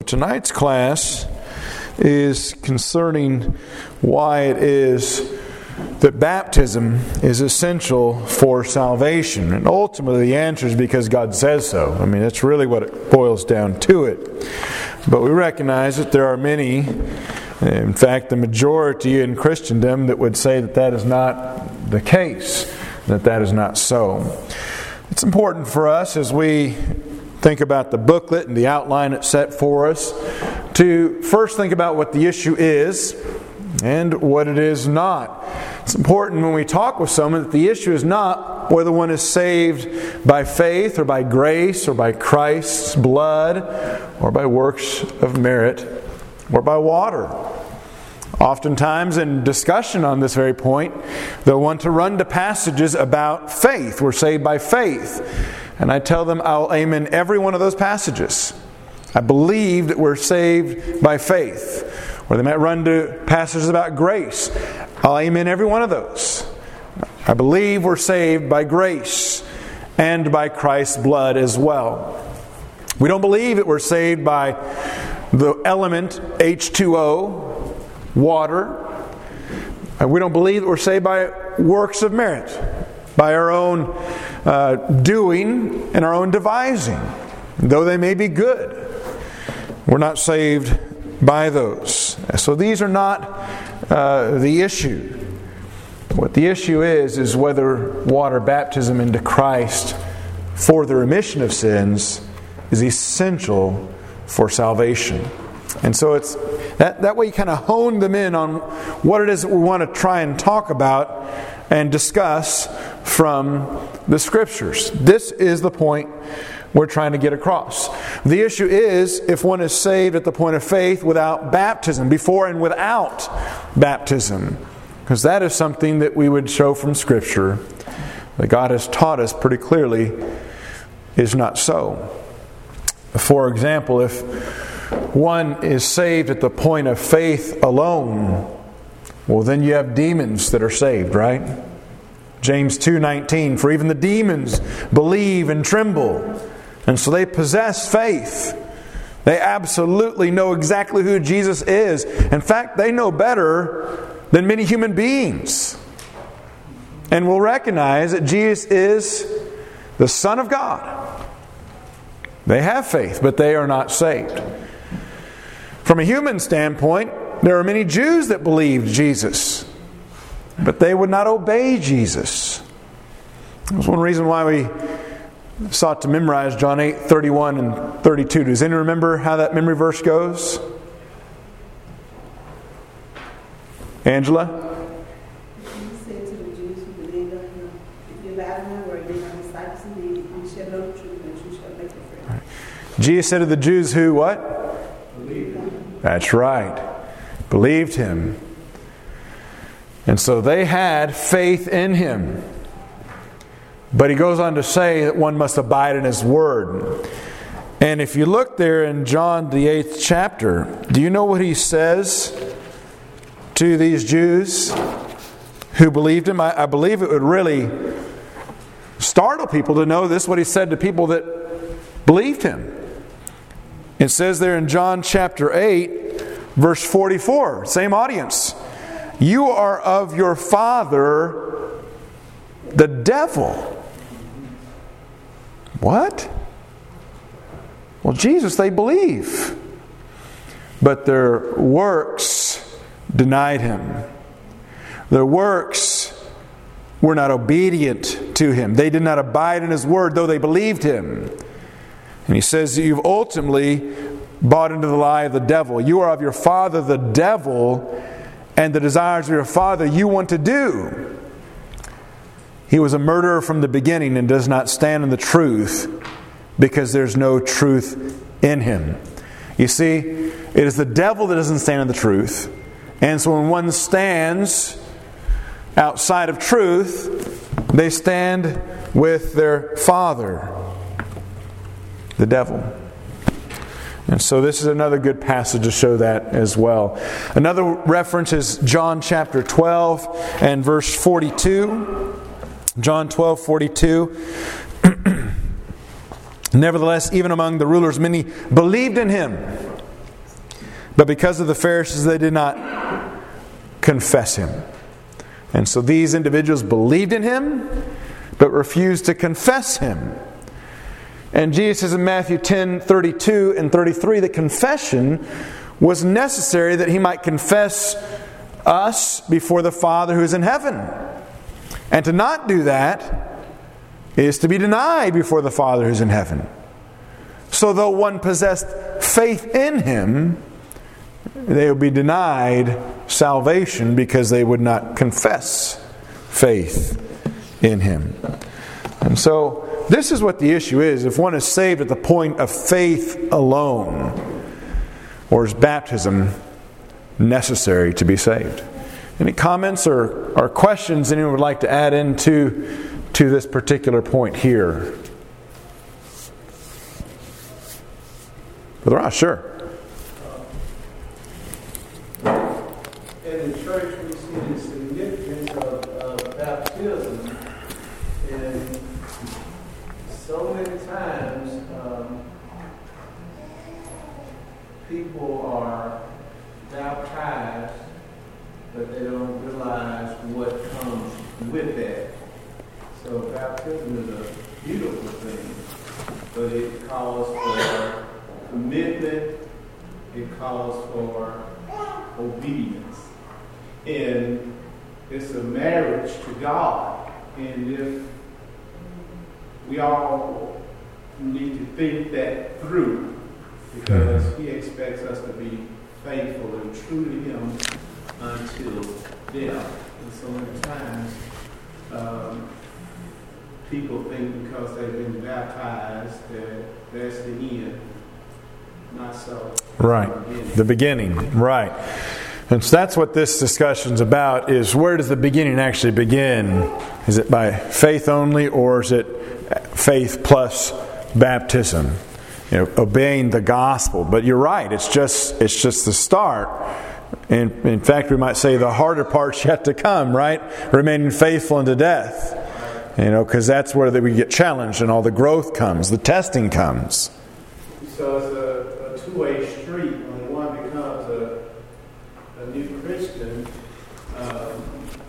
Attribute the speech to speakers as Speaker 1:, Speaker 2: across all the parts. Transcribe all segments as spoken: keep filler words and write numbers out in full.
Speaker 1: tonight's class is concerning why it is that baptism is essential for salvation. And ultimately the answer is because God says so. I mean, that's really what it boils down to it. But we recognize that there are many, in fact the majority in Christendom, that would say that that is not the case, that that is not so. It's important for us as we think about the booklet and the outline it's set for us to first think about what the issue is and what it is not. It's important when we talk with someone that the issue is not whether one is saved by faith or by grace or by Christ's blood or by works of merit or by water. Oftentimes in discussion on this very point, they'll want to run to passages about faith. We're saved by faith. And I tell them I'll amen every one of those passages. I believe that we're saved by faith. Or they might run to passages about grace. I'll amen every one of those. I believe we're saved by grace and by Christ's blood as well. We don't believe that we're saved by the element H two O, water. We don't believe that we're saved by works of merit, by our own uh, doing and our own devising, though they may be good. We're not saved by those. So these are not uh, the issue. What the issue is, is whether water baptism into Christ for the remission of sins is essential for salvation. And so it's that, that way you kind of hone them in on what it is that we want to try and talk about and discuss from the Scriptures. This is the point we're trying to get across. The issue is if one is saved at the point of faith without baptism, before and without baptism. Because that is something that we would show from Scripture that God has taught us pretty clearly is not so. For example, if one is saved at the point of faith alone, well then you have demons that are saved, right? James two nineteen, for even the demons believe and tremble. And so they possess faith. They absolutely know exactly who Jesus is. In fact, they know better than many human beings. And will recognize that Jesus is the Son of God. They have faith, but they are not saved. From a human standpoint, there are many Jews that believed Jesus, but they would not obey Jesus. That's one reason why we sought to memorize John eight, thirty-one and thirty-two. Does anyone remember how that memory verse goes? Angela?
Speaker 2: He said to the Jews who believed on Him, if you abide in my word, you are my disciples indeed, and you shall know the truth, and you shall make it free.
Speaker 1: Right. Jesus said to the Jews who what?
Speaker 2: Believed Him.
Speaker 1: That's right. Believed Him. And so they had faith in Him. But He goes on to say that one must abide in His Word. And if you look there in John the eighth chapter, do you know what He says to these Jews who believed Him? I, I believe it would really startle people to know this, what He said to people that believed Him. It says there in John chapter eight, verse forty-four, same audience. You are of your father, the devil. What? Well, Jesus they believe. But their works denied Him. Their works were not obedient to Him. They did not abide in His Word, though they believed Him. And He says that you've ultimately bought into the lie of the devil. You are of your father, the devil, and the desires of your father you want to do. He was a murderer from the beginning and does not stand in the truth because there's no truth in him. You see, it is the devil that doesn't stand in the truth. And so when one stands outside of truth, they stand with their father, the devil. And so this is another good passage to show that as well. Another reference is John chapter twelve and verse forty-two. John twelve, forty-two. Nevertheless, even among the rulers, many believed in Him. But because of the Pharisees, they did not confess Him. And so these individuals believed in Him, but refused to confess Him. And Jesus says in Matthew ten, thirty-two and thirty-three that confession was necessary that He might confess us before the Father who is in heaven. And to not do that is to be denied before the Father who is in heaven. So though one possessed faith in Him, they would be denied salvation because they would not confess faith in Him. And so this is what the issue is. If one is saved at the point of faith alone, or is baptism necessary to be saved? Any comments or, or questions anyone would like to add into to this particular point here? Brother Ross, sure.
Speaker 3: In the church, we see the significance of, of baptism, and so many times um, people are baptized, but they don't realize what comes with that. So baptism is a beautiful thing, but it calls for commitment, it calls for obedience. And it's a marriage to God. And if we all need to think that through, because He expects us to be faithful and true to Him until death. And so many times, um, people think because they've been baptized that that's the end. Not so.
Speaker 1: Right. The beginning. Right. And so that's what this discussion's about, is where does the beginning actually begin? Is it by faith only, or is it faith plus baptism? You know, obeying the gospel. But you're right, it's just it's just the start. And in fact, we might say the harder part's yet to come, right? Remaining faithful unto death. You know, because that's where we get challenged and all the growth comes, the testing comes.
Speaker 3: So it's a, a two-way street. When one becomes a, a new Christian, um,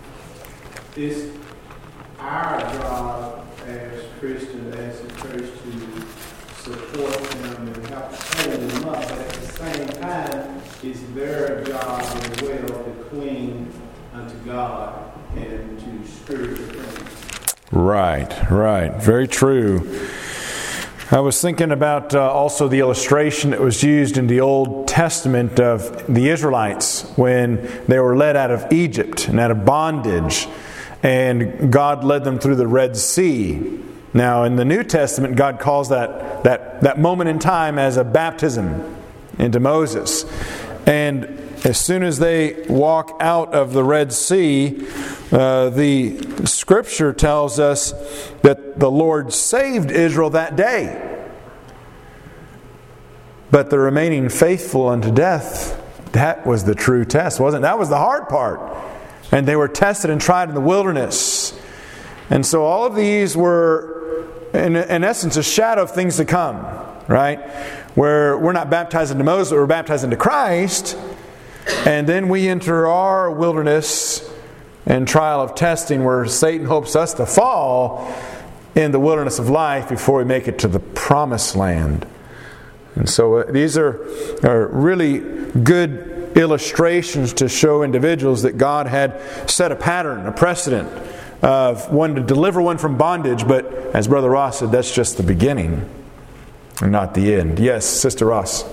Speaker 3: it's our job as Christians, as a church, to support them and help hold them up. But at the same time, it's their job as well to cling unto God and to spiritual things.
Speaker 1: Right, right. Very true. I was thinking about uh, also the illustration that was used in the Old Testament of the Israelites when they were led out of Egypt and out of bondage, and God led them through the Red Sea. Now, in the New Testament, God calls that that, that moment in time as a baptism into Moses. And as soon as they walk out of the Red Sea, uh, the Scripture tells us that the Lord saved Israel that day. But the remaining faithful unto death, that was the true test, wasn't it? That was the hard part. And they were tested and tried in the wilderness. And so all of these were, in, in essence, a shadow of things to come, right? Where we're not baptized into Moses, we're baptized into Christ. And then we enter our wilderness and trial of testing where Satan hopes us to fall in the wilderness of life before we make it to the promised land. And so uh, these are, are really good illustrations to show individuals that God had set a pattern, a precedent of one to deliver one from bondage. But as Brother Ross said, that's just the beginning and not the end. Yes, Sister Ross.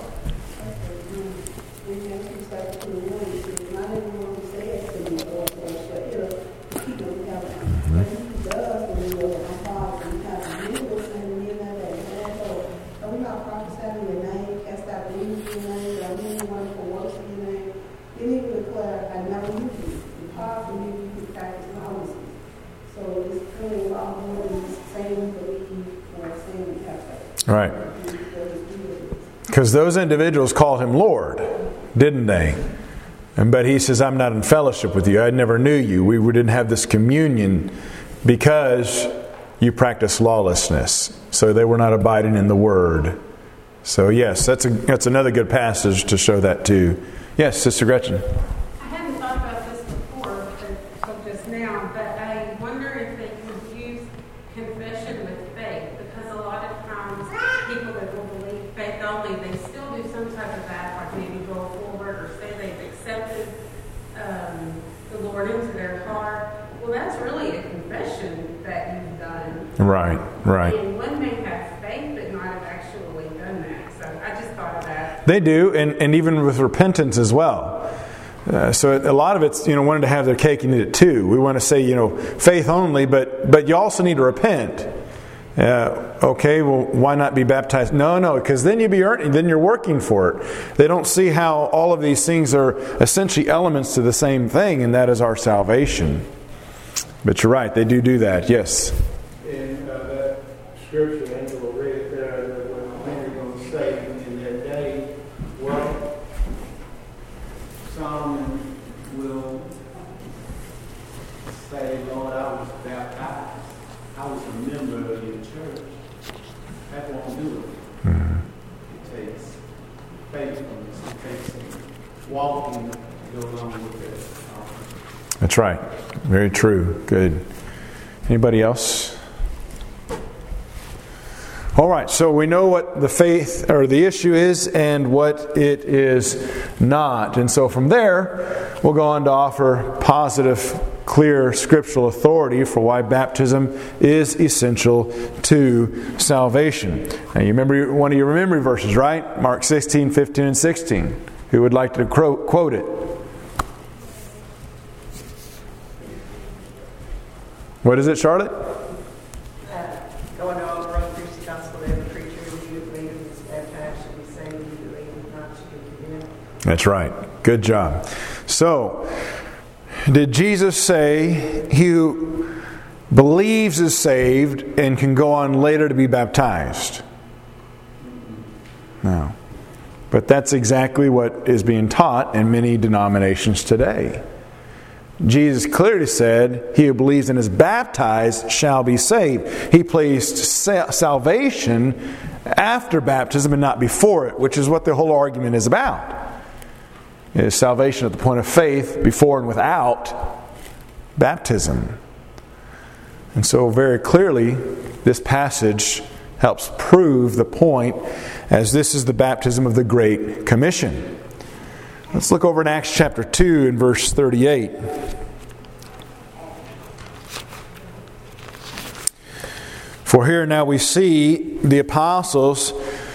Speaker 1: Right. Because those individuals called Him Lord, didn't they? And but He says, I'm not in fellowship with you. I never knew you. We didn't have this communion because you practice lawlessness. So they were not abiding in the Word. So yes, that's a, that's another good passage to show that too. Yes, Sister Gretchen.
Speaker 4: I hadn't thought about this before, but until just now, but I wonder if they could use confession with faith, because a lot of times people that will believe faith only, they still do some type of act, like maybe go forward or say they've accepted um, the Lord into their heart. Well, that's really a confession that you've done.
Speaker 1: Right, right.
Speaker 4: And one may have faith, but not have actually done that. So I just thought of that.
Speaker 1: They do, and, and even with repentance as well. Uh, so a lot of it's, you know, wanting to have their cake and eat it too. We want to say, you know, faith only, but but you also need to repent. Uh, okay, well, why not be baptized? No, no, because then you be earning, then you're working for it. They don't see how all of these things are essentially elements to the same thing, and that is our salvation. But you're right, they do do that. Yes.
Speaker 3: In uh, that scripture Angela read there, that what Henry going to say in that day, well, Solomon will say, Lord, I was baptized. I was a member of your church. That won't do it.
Speaker 1: Mm-hmm.
Speaker 3: It takes faithfulness. It takes walking to go along with it.
Speaker 1: That's right. Very true. Good. Anybody else? All right, so we know what the faith or the issue is and what it is not. And so from there, we'll go on to offer positive, clear scriptural authority for why baptism is essential to salvation. Now, you remember one of your memory verses, right? Mark sixteen, fifteen, and sixteen. Who would like to quote it? What is it, Charlotte?
Speaker 5: Uh, go into all the world, preach the gospel to every creature. He who believes is baptized shall be saved. He who believes not shall be condemned.
Speaker 1: That's right. Good job. So, did Jesus say he who believes is saved and can go on later to be baptized? No. But that's exactly what is being taught in many denominations today. Jesus clearly said, he who believes and is baptized shall be saved. He placed salvation after baptism and not before it, which is what the whole argument is about. It is salvation at the point of faith, before and without baptism. And so very clearly, this passage helps prove the point, as this is the baptism of the Great Commission. Let's look over in Acts chapter two and verse thirty-eight. For here now we see the apostles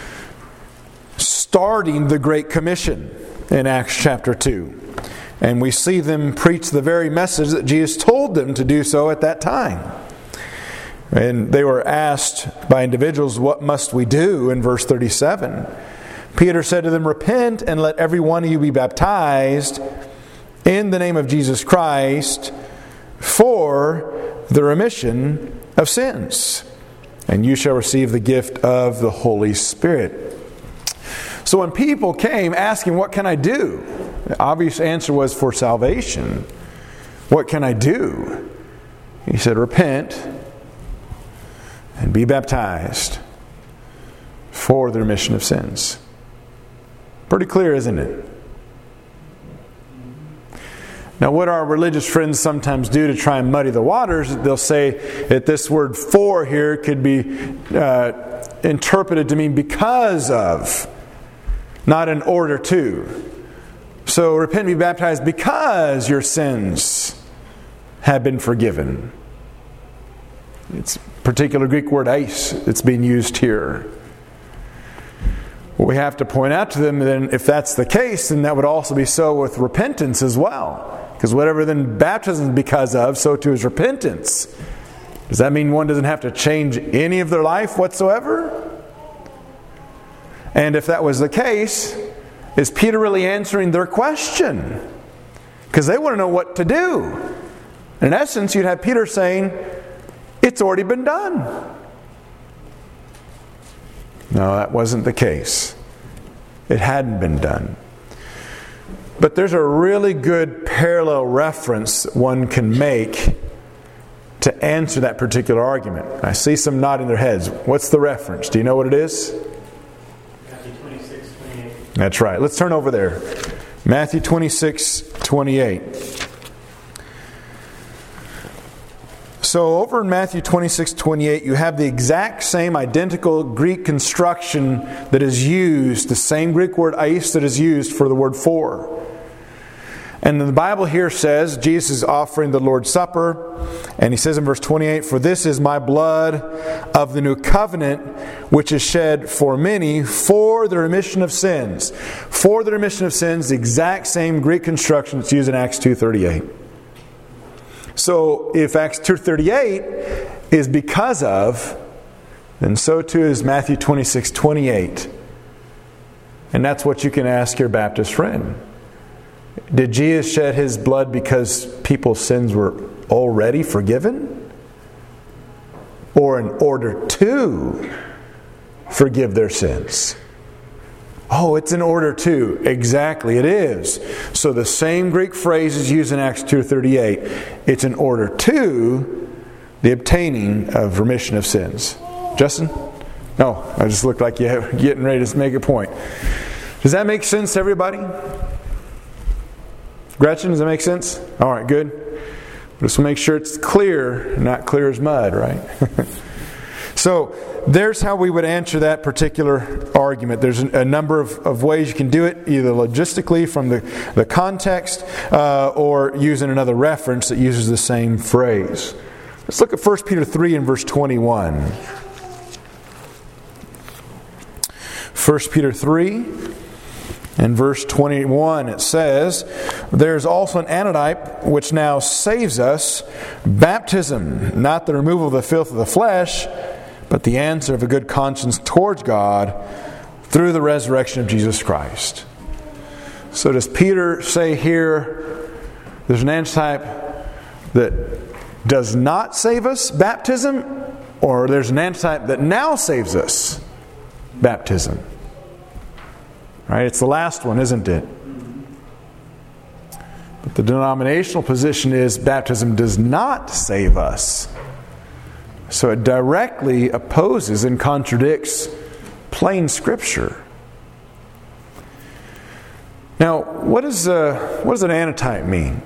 Speaker 1: starting the Great Commission in Acts chapter two. And we see them preach the very message that Jesus told them to do so at that time. And they were asked by individuals, what must we do? In verse thirty-seven. Peter said to them, repent and let every one of you be baptized in the name of Jesus Christ for the remission of sins. And you shall receive the gift of the Holy Spirit. So when people came asking, what can I do? The obvious answer was for salvation. What can I do? He said, repent and be baptized for the remission of sins. Pretty clear, isn't it? Now, what our religious friends sometimes do to try and muddy the waters, they'll say that this word for here could be uh, interpreted to mean because of, not in order to. So, repent and be baptized because your sins have been forgiven. It's a particular Greek word, eis, that's being used here. Well, we have to point out to them, then, if that's the case, then that would also be so with repentance as well. Because whatever then baptism is because of, so too is repentance. Does that mean one doesn't have to change any of their life whatsoever? And if that was the case, is Peter really answering their question? Because they want to know what to do. In essence, you'd have Peter saying, it's already been done. No, that wasn't the case. It hadn't been done. But there's a really good parallel reference one can make to answer that particular argument. I see some nodding their heads. What's the reference? Do you know what it is?
Speaker 6: Matthew
Speaker 1: That's right. Let's turn over there. Matthew twenty-six, twenty-eight. So over in Matthew twenty-six, twenty-eight, you have the exact same identical Greek construction that is used, the same Greek word eis that is used for the word for. And the Bible here says, Jesus is offering the Lord's Supper, and he says in verse twenty-eight, "For this is my blood of the new covenant, which is shed for many for the remission of sins." For the remission of sins, the exact same Greek construction that's used in Acts two thirty-eight. So if Acts two thirty-eight is because of, then so too is Matthew twenty-six, twenty-eight. And that's what you can ask your Baptist friend. Did Jesus shed His blood because people's sins were already forgiven? Or in order to forgive their sins? Oh, it's in order to. Exactly, it is. So the same Greek phrase is used in Acts two thirty-eight. It's in order to the obtaining of remission of sins. Justin? No, I just looked like you're getting ready to make a point. Does that make sense to everybody? Gretchen, does that make sense? All right, good. Just make sure it's clear, not clear as mud, right? So there's how we would answer that particular argument. There's a number of, of ways you can do it, either logistically from the, the context uh, or using another reference that uses the same phrase. Let's look at First Peter three and verse twenty-one. First Peter three and verse twenty-one, it says, "There's also an antitype which now saves us, baptism, not the removal of the filth of the flesh, but the answer of a good conscience towards God through the resurrection of Jesus Christ." So does Peter say here there's an antitype that does not save us, baptism, or there's an antitype that now saves us, baptism? Right? It's the last one, isn't it? But the denominational position is baptism does not save us. So it directly opposes and contradicts plain Scripture. Now, what is uh, what does an antitype mean?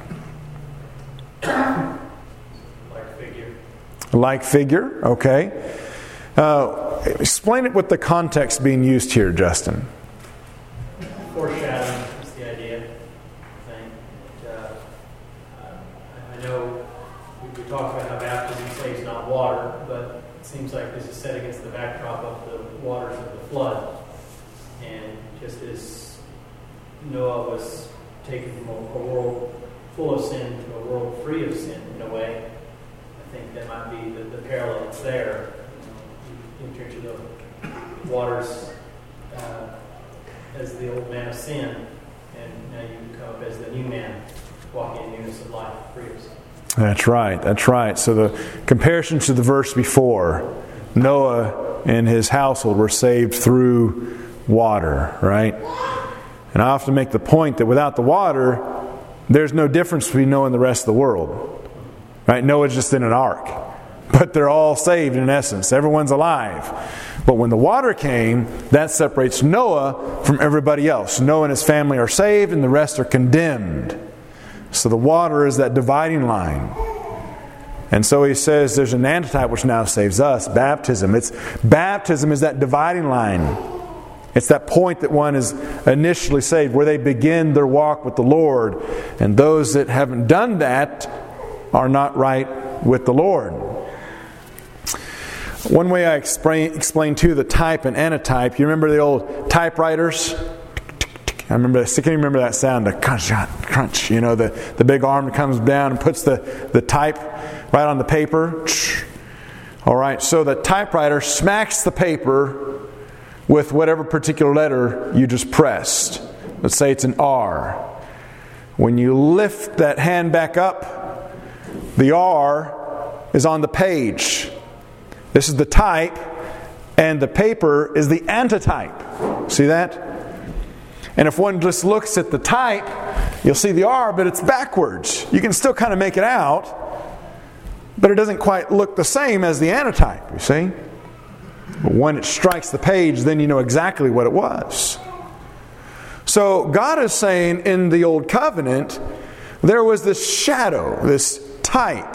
Speaker 6: Like figure.
Speaker 1: Like figure, okay. Uh, explain it with the context being used here, Justin.
Speaker 6: Foreshadowing is the idea, I think. And, uh, I know we, we talked about how baptism saves not water, but it seems like this is set against the backdrop of the waters of the flood. And just as Noah was taken from a, a world full of sin to a world free of sin, in a way, I think that might be the, the parallel that's there. You know, you enter into the waters uh, as the old man of sin, and now you come up as the new man, walking in newness of life, free of sin.
Speaker 1: That's right, that's right. So the comparison to the verse before, Noah and his household were saved through water, right? And I often make the point that without the water, there's no difference between Noah and the rest of the world. Right? Noah's just in an ark. But they're all saved in essence. Everyone's alive. But when the water came, that separates Noah from everybody else. Noah and his family are saved and the rest are condemned. So the water is that dividing line. And so he says there's an antitype which now saves us, baptism. It's baptism is that dividing line. It's that point that one is initially saved, where they begin their walk with the Lord. And those that haven't done that are not right with the Lord. One way I explain, explain too the type and antitype. You remember the old typewriters? I remember. I can remember that sound, the crunch, crunch. You know, the, the big arm that comes down and puts the, the type right on the paper. All right, so the typewriter smacks the paper with whatever particular letter you just pressed. Let's say it's an R. When you lift that hand back up, the R is on the page. This is the type, and the paper is the antitype. See that? And if one just looks at the type, you'll see the R, but it's backwards. You can still kind of make it out, but it doesn't quite look the same as the antitype, you see? But when it strikes the page, then you know exactly what it was. So God is saying in the Old Covenant, there was this shadow, this type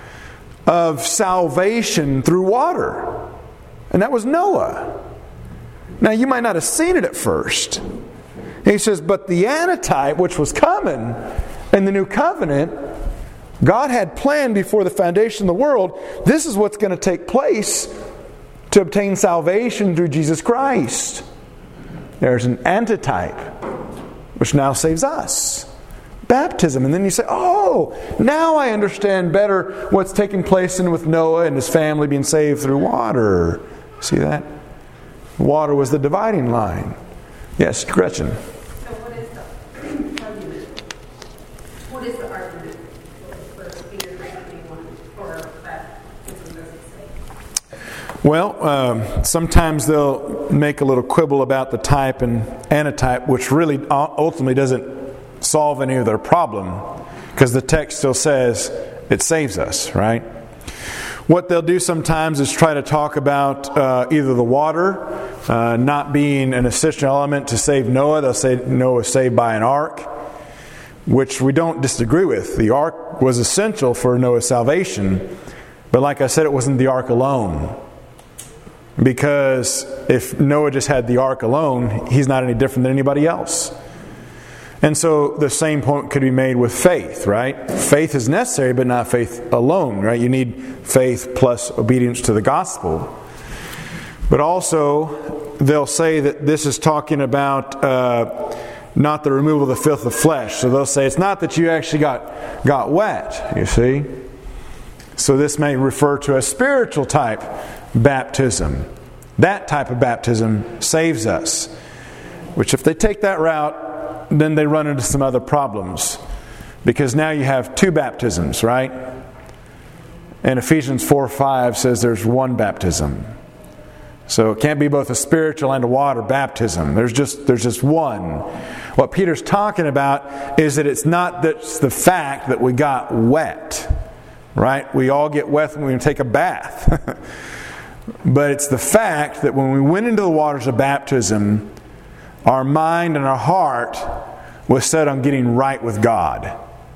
Speaker 1: of salvation through water. And that was Noah. Now you might not have seen it at first. He says, but the antitype, which was coming in the New Covenant, God had planned before the foundation of the world. This is what's going to take place to obtain salvation through Jesus Christ. There's an antitype, which now saves us. Baptism. And then you say, oh, now I understand better what's taking place in with Noah and his family being saved through water. See that? Water was the dividing line. Yes, Gretchen.
Speaker 4: So what is the argument? What is the argument for Peter three twenty-one for baptism doesn't say?
Speaker 1: Well, um, sometimes they'll make a little quibble about the type and antitype, which really ultimately doesn't solve any of their problem, because the text still says it saves us, right? What they'll do sometimes is try to talk about uh, either the water uh, not being an essential element to save Noah. They'll say Noah was saved by an ark, which we don't disagree with. The ark was essential for Noah's salvation, but like I said, it wasn't the ark alone. Because if Noah just had the ark alone, he's not any different than anybody else. And so the same point could be made with faith, right? Faith is necessary, but not faith alone, right? You need faith plus obedience to the gospel. But also, they'll say that this is talking about uh, not the removal of the filth of flesh. So they'll say it's not that you actually got, got wet, you see. So this may refer to a spiritual type baptism. That type of baptism saves us. Which if they take that route, then they run into some other problems. Because now you have two baptisms, right? And Ephesians four five says there's one baptism. So it can't be both a spiritual and a water baptism. There's just there's just one. What Peter's talking about is that it's not that's the fact that we got wet. Right? We all get wet when we take a bath. But it's the fact that when we went into the waters of baptism, our mind and our heart was set on getting right with God.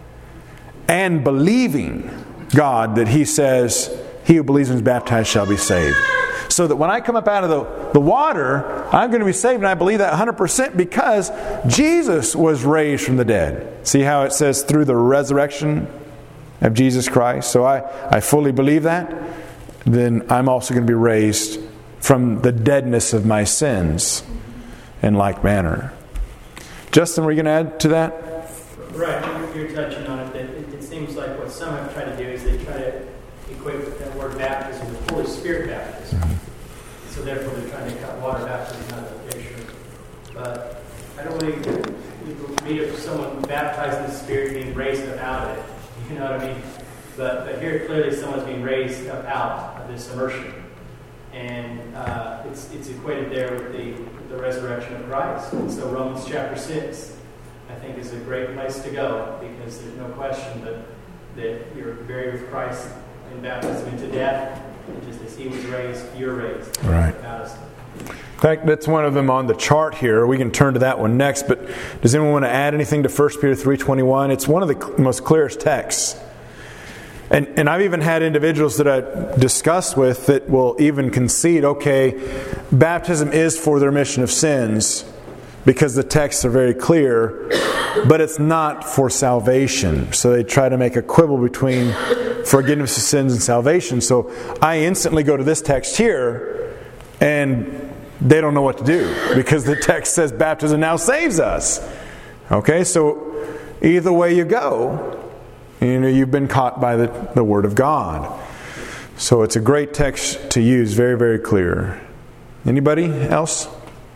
Speaker 1: And believing God that He says, he who believes and is baptized shall be saved. So that when I come up out of the, the water, I'm going to be saved, and I believe that one hundred percent because Jesus was raised from the dead. See how it says through the resurrection of Jesus Christ? So I, I fully believe that. Then I'm also going to be raised from the deadness of my sins in like manner. Justin, were you going to add to that?
Speaker 6: Right, you're touching on it. That it, it seems like what some have tried to do is they try to equate that word baptism with Holy Spirit baptism. Mm-hmm. So therefore they're trying to cut water baptism out of the picture. But I don't really read of someone baptized in the Spirit being raised up out of it. You know what I mean? But, but here clearly someone's being raised up out of this immersion. And uh, it's it's equated there with the, with the resurrection of Christ. And so Romans chapter six, I think, is a great place to go, because there's no question that, that you're buried with Christ in baptism into death. And just as He was raised, you're raised.
Speaker 1: Right. In fact, that's one of them on the chart here. We can turn to that one next. But does anyone want to add anything to First Peter three twenty-one? It's one of the most clearest texts. And and I've even had individuals that I discussed with that will even concede, okay, baptism is for the remission of sins because the texts are very clear, but it's not for salvation. So they try to make a quibble between forgiveness of sins and salvation. So I instantly go to this text here, and they don't know what to do because the text says baptism now saves us. Okay, so either way you go, you know, you've been caught by the, the Word of God. So it's a great text to use, very, very clear. Anybody else?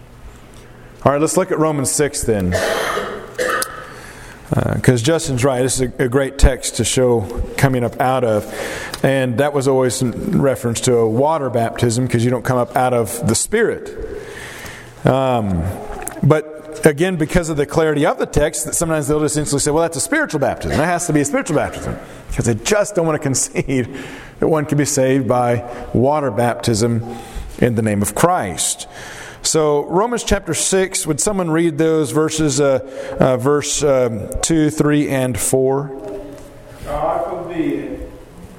Speaker 1: All right, let's look at Romans six then. Because uh, Justin's right, this is a, a great text to show coming up out of. And that was always in reference to a water baptism, because you don't come up out of the Spirit. Um, but again, because of the clarity of the text, that sometimes they'll just instantly say, well, that's a spiritual baptism. That has to be a spiritual baptism. Because they just don't want to concede that one can be saved by water baptism in the name of Christ. So Romans chapter six, would someone read those verses, uh, uh, verse um, two, three, and four?
Speaker 3: God forbid,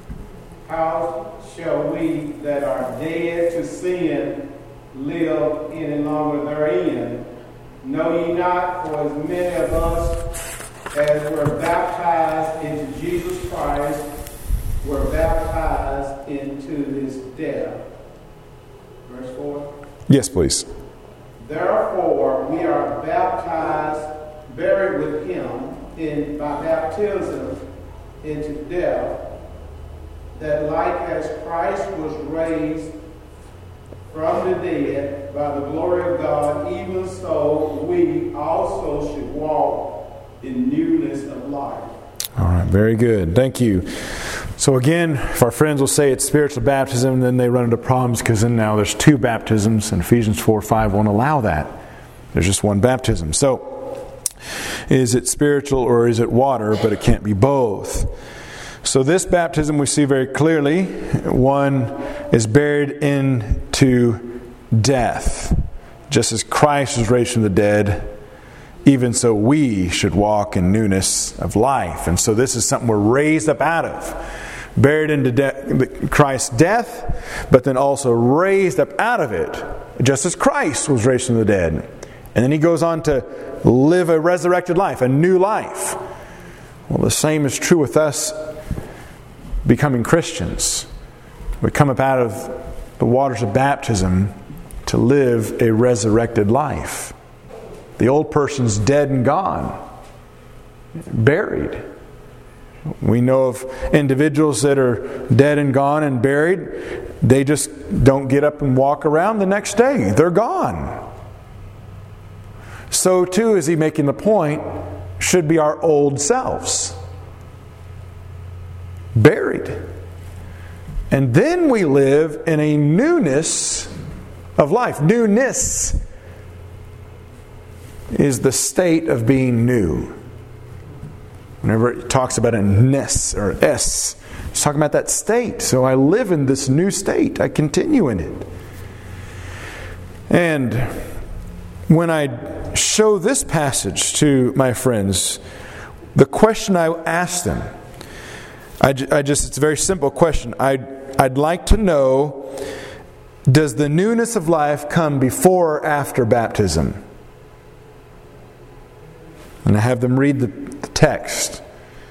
Speaker 3: how shall we that are dead to sin live any longer therein? Know ye not, for as many of us as were baptized into Jesus Christ were baptized into his death. Verse four.
Speaker 1: Yes, please.
Speaker 3: Therefore, we are baptized, buried with him in by baptism into death, that like as Christ was raised from the dead by the glory of God, even so we also should walk in newness of life.
Speaker 1: All right, very good. Thank you. So again, if our friends will say it's spiritual baptism, then they run into problems because then now there's two baptisms, and Ephesians four five won't allow that. There's just one baptism. So, is it spiritual or is it water? But it can't be both. So this baptism we see very clearly. One is buried into death. Just as Christ was raised from the dead, even so we should walk in newness of life. And so this is something we're raised up out of. Buried into de- Christ's death, but then also raised up out of it, just as Christ was raised from the dead. And then he goes on to live a resurrected life, a new life. Well, the same is true with us becoming Christians. We come up out of the waters of baptism to live a resurrected life. The old person's dead and gone, buried. We know of individuals that are dead and gone and buried. They just don't get up and walk around the next day. They're gone. So too, is he making the point, should be our old selves. Buried. And then we live in a newness of life. Newness is the state of being new. Whenever it talks about a ness or s, it's talking about that state. So I live in this new state. I continue in it. And when I show this passage to my friends, the question I ask them, I, I just, it's a very simple question. I'd, I'd like to know, does the newness of life come before or after baptism? And I have them read the, the text.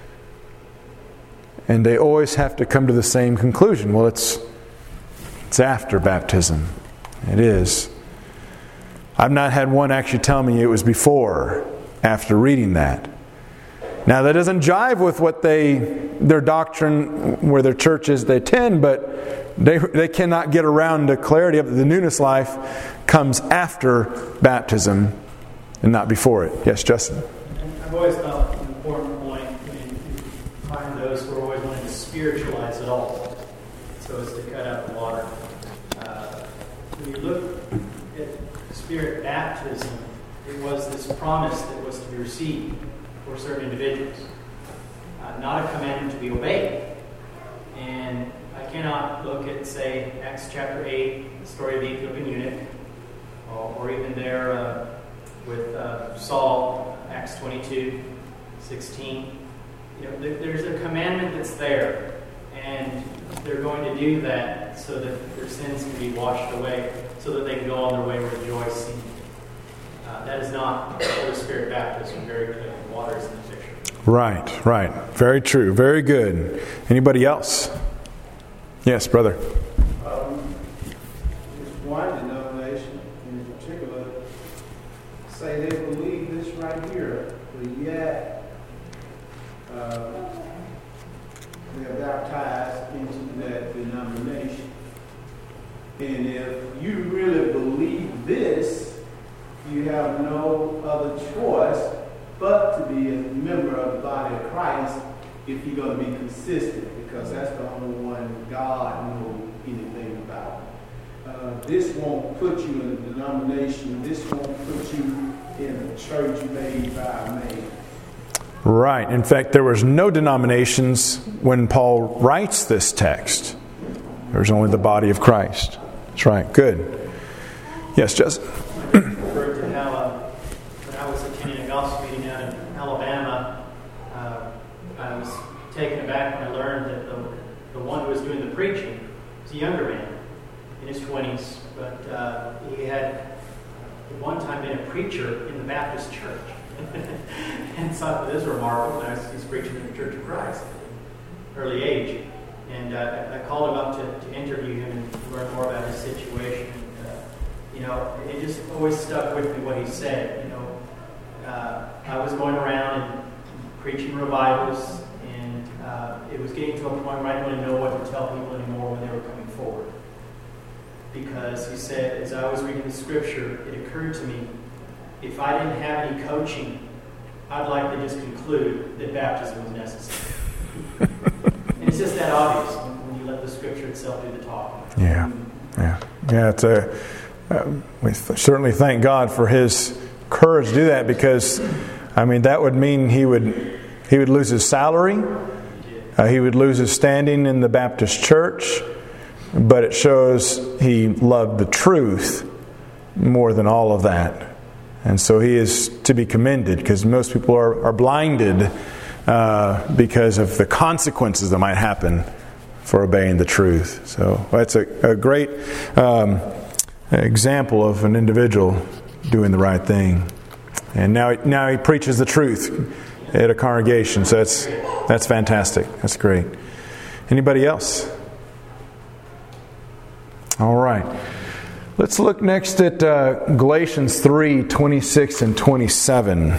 Speaker 1: And they always have to come to the same conclusion. Well, it's it's after baptism. It is. I've not had one actually tell me it was before, after reading that. Now, that doesn't jive with what they, their doctrine, where their churches they attend, but they they cannot get around the clarity of the newness life comes after baptism and not before it. Yes, Justin?
Speaker 6: I've always thought an important point, I mean, you find those who are always wanting to spiritualize it all, so as to cut out the water. Uh, when you look at Spirit baptism, it was this promise that was to be received for certain individuals, uh, not a commandment to be obeyed. And I cannot look at, say, Acts chapter eight, the story of the Ethiopian eunuch, or, or even there uh, with uh, Saul, Acts twenty-two, sixteen. You know, there, there's a commandment that's there, and they're going to do that so that their sins can be washed away, so that they can go on their way rejoicing. Uh, that is not Holy Spirit baptism, very clear. Water is in the picture.
Speaker 1: Right, right. Very true. Very good. Anybody else? Yes, brother.
Speaker 3: Um, there's one denomination in particular say they believe this right here, but yet uh, they are baptized into that denomination. And if you really believe this, you have no other choice but to be a member of the body of Christ if you're going to be consistent, because that's the only one God knows anything about. Uh, this won't put you in a denomination. This won't put you in a church made by a man.
Speaker 1: Right. In fact, there was no denominations when Paul writes this text. There was only the body of Christ. That's right. Good. Yes, Justin.
Speaker 6: preaching. He was a younger man in his twenties, but uh, he had at one time been a preacher in the Baptist church. And thought that this was remarkable. He's preaching in the Church of Christ at an early age. And uh, I called him up to, to interview him and learn more about his situation. And, uh, you know, it just always stuck with me what he said. You know, uh, I was going around and preaching revivals, and uh, it was getting to a point where I didn't really know what to tell people anymore when they were coming forward. Because he said, as I was reading the scripture, it occurred to me, if I didn't have any coaching, I'd likely just conclude that baptism was necessary. And it's just that obvious when you let the scripture itself do the talking.
Speaker 1: Yeah, yeah, yeah. It's a, uh, we th- certainly thank God for His courage to do that, because, I mean, that would mean he would he would lose his salary, uh, he would lose his standing in the Baptist church, but it shows he loved the truth more than all of that. And so he is to be commended, because most people are, are blinded uh, because of the consequences that might happen for obeying the truth. So that's a, a great um, example of an individual doing the right thing. And now, now he preaches the truth at a congregation. So that's that's fantastic. That's great. Anybody else? All right. Let's look next at uh, Galatians three, twenty-six and twenty-seven.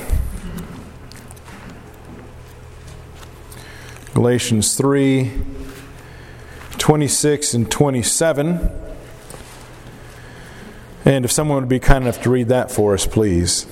Speaker 1: Galatians three, twenty-six and twenty-seven. And if someone would be kind enough to read that for us, please.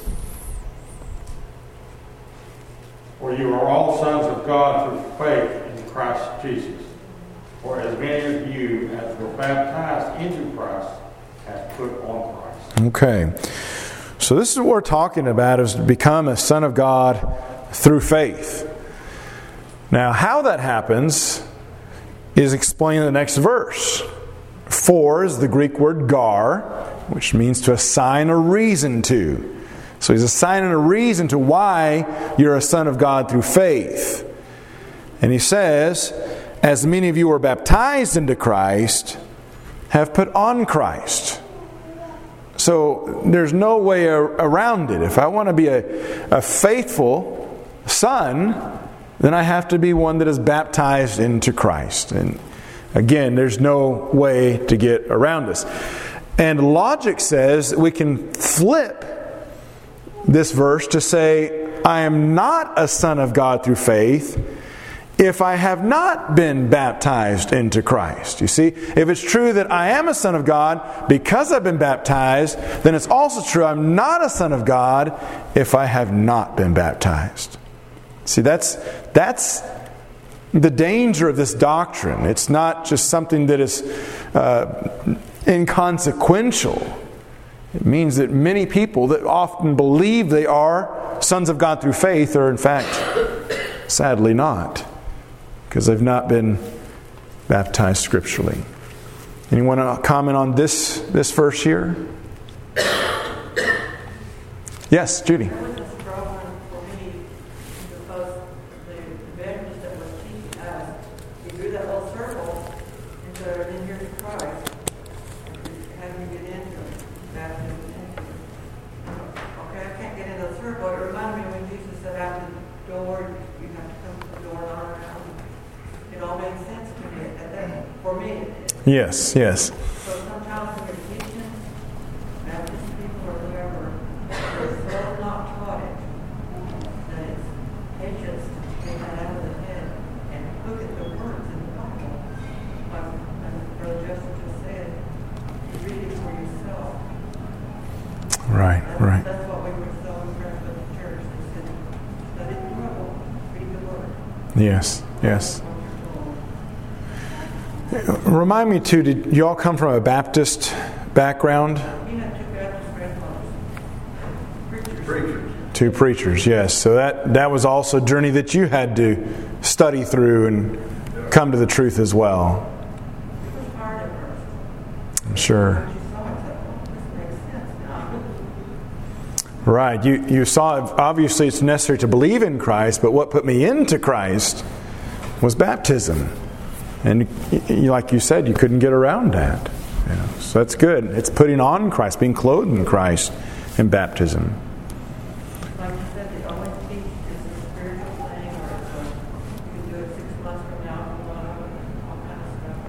Speaker 7: For you are all sons of God through faith in Christ Jesus. For as many of you as were baptized into Christ have put on Christ.
Speaker 1: Okay. So this is what we're talking about, is to become a son of God through faith. Now, how that happens is explained in the next verse. For is the Greek word gar, which means to assign a reason to. So he's assigning a reason to why you're a son of God through faith. And he says, as many of you were baptized into Christ, have put on Christ. So there's no way around it. If I want to be a, a faithful son, then I have to be one that is baptized into Christ. And again, there's no way to get around this. And logic says that we can flip this verse to say, I am not a son of God through faith if I have not been baptized into Christ. You see, if it's true that I am a son of God because I've been baptized, then it's also true I'm not a son of God if I have not been baptized. See, that's that's the danger of this doctrine. It's not just something that is uh, inconsequential. It means that many people that often believe they are sons of God through faith are in fact, sadly not, because they've not been baptized scripturally. Anyone want to comment on this this verse here? Yes, Judy.
Speaker 5: That was a strong one for me, because the evangelist that was teaching us, he drew that little circle and said, in here to Christ, and had me get into baptism. Okay, I can't get into the circle. It reminded me when Jesus said, out the door, you have to come to the door and on around. It all made sense to me at that. For me, it did.
Speaker 1: Yes, yes.
Speaker 5: So sometimes when you're teaching, Baptist people or whoever, they're so not taught it that it's patience to take that out of the head and look at the words in the Bible. Like as Brother Joseph just said, you read it for yourself.
Speaker 1: Right,
Speaker 5: That's,
Speaker 1: right.
Speaker 5: that's what we were so impressed with the church. They said, study the Bible, read the Word.
Speaker 1: Yes, yes. Remind me too, did you all come from a Baptist background?
Speaker 5: We had two Baptist grandfathers, preachers.
Speaker 7: Preachers.
Speaker 1: Two preachers, yes. So that, that was also a journey that you had to study through and come to the truth as well.
Speaker 5: It was hard at first.
Speaker 1: I'm sure.
Speaker 5: But you saw it, oh, this makes sense now.
Speaker 1: Right. You, you saw, obviously it's necessary to believe in Christ, but what put me into Christ was baptism. And like you said, you couldn't get around that. You know, so that's good. It's putting on Christ, being clothed in Christ in baptism.
Speaker 5: Like you said, they always teach it's a spiritual thing, or it's a, you can do it six months from now, all kind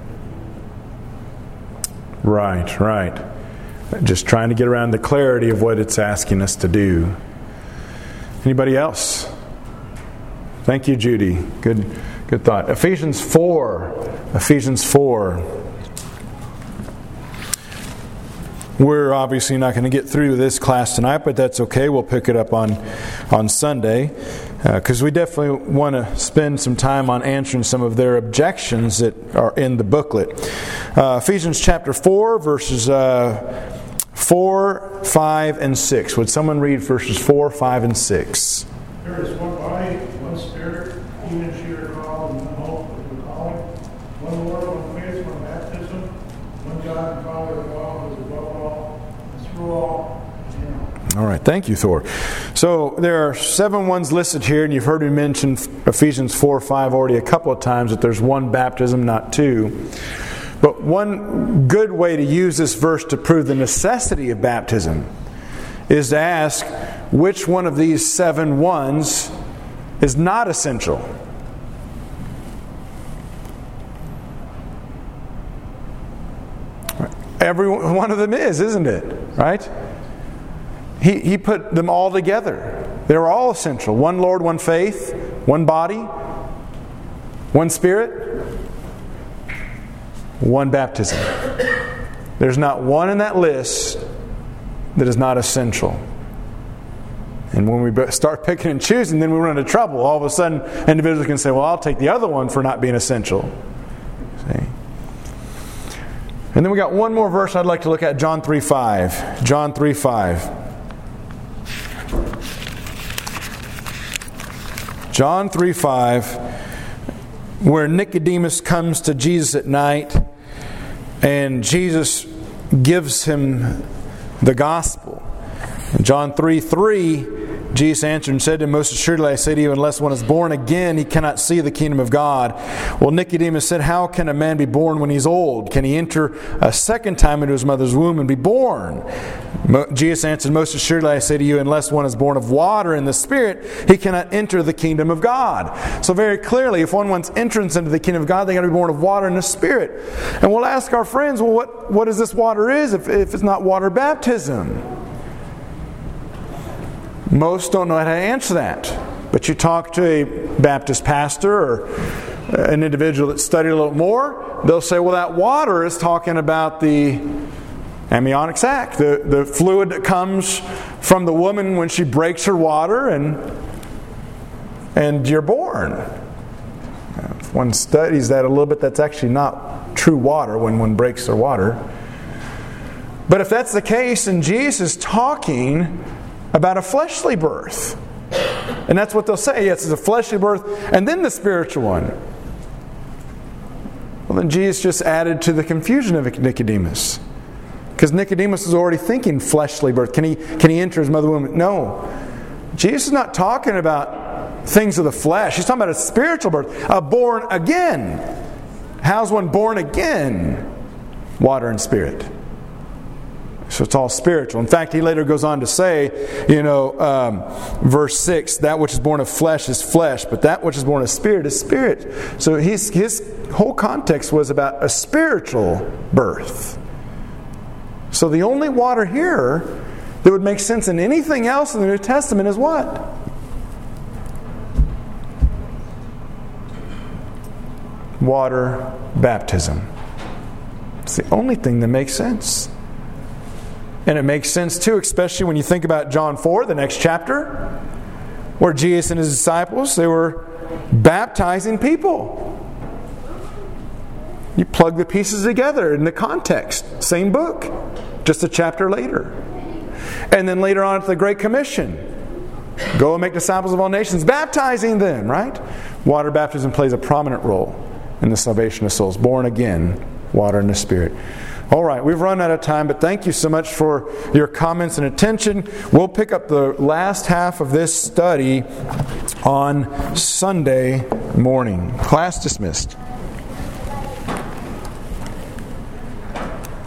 Speaker 5: of stuff.
Speaker 1: Right, right. Just trying to get around the clarity of what it's asking us to do. Anybody else? Thank you, Judy. Good, good thought. Ephesians four. Ephesians four. We're obviously not going to get through this class tonight, but that's okay. We'll pick it up on, on Sunday. Because uh, we definitely want to spend some time on answering some of their objections that are in the booklet. Uh, Ephesians chapter four, verses uh, four, five, and six. Would someone read verses four, five, and six?
Speaker 8: There is one body, one Spirit, even as you are called in the hope of the calling. One Lord, one faith, one baptism, one God and Father of all, who is above all, and through all.
Speaker 1: All right, thank you, Thor. So there are seven ones listed here, and you've heard me mention Ephesians four, five already a couple of times, that there's one baptism, not two. But one good way to use this verse to prove the necessity of baptism is to ask which one of these seven ones is not essential. Every one of them is, isn't it? Right? He, he put them all together. They were all essential. One Lord, one faith, one body, one Spirit, one baptism. There's not one in that list that is not essential. And when we start picking and choosing, then we run into trouble. All of a sudden, individuals can say, well, I'll take the other one for not being essential. See? And then we got one more verse I'd like to look at, John three five. John three five. John three five, where Nicodemus comes to Jesus at night and Jesus gives him the gospel. In John three three, Jesus answered and said to him, most assuredly I say to you, unless one is born again, he cannot see the kingdom of God. Well, Nicodemus said, how can a man be born when he's old? Can he enter a second time into his mother's womb and be born? Jesus answered, most assuredly I say to you, unless one is born of water and the Spirit, he cannot enter the kingdom of God. So very clearly, if one wants entrance into the kingdom of God, they got to be born of water and the Spirit. And we'll ask our friends, well, what, what is this water is if, if it's not water baptism? Most don't know how to answer that. But you talk to a Baptist pastor or an individual that studied a little more, they'll say, well, that water is talking about the amniotic sac, the, the fluid that comes from the woman when she breaks her water and, and you're born. If one studies that a little bit, that's actually not true water when one breaks their water. But if that's the case, then Jesus is talking about a fleshly birth. And that's what they'll say. Yes, it's a fleshly birth and then the spiritual one. Well, then Jesus just added to the confusion of Nicodemus. Because Nicodemus is already thinking fleshly birth. Can he, can he enter his mother's womb? No. Jesus is not talking about things of the flesh. He's talking about a spiritual birth. A born again. How's one born again? Water and Spirit. So it's all spiritual. In fact, he later goes on to say, you know, um, verse six, that which is born of flesh is flesh, but that which is born of Spirit is spirit. So his, his whole context was about a spiritual birth. So the only water here that would make sense in anything else in the New Testament is what? Water baptism. It's the only thing that makes sense. And it makes sense too, especially when you think about John four, the next chapter, where Jesus and his disciples, they were baptizing people. You plug the pieces together in the context. Same book, just a chapter later. And then later on at the Great Commission, go and make disciples of all nations, baptizing them, right? Water baptism plays a prominent role in the salvation of souls. Born again, water and the Spirit. All right, we've run out of time, but thank you so much for your comments and attention. We'll pick up the last half of this study on Sunday morning. Class dismissed.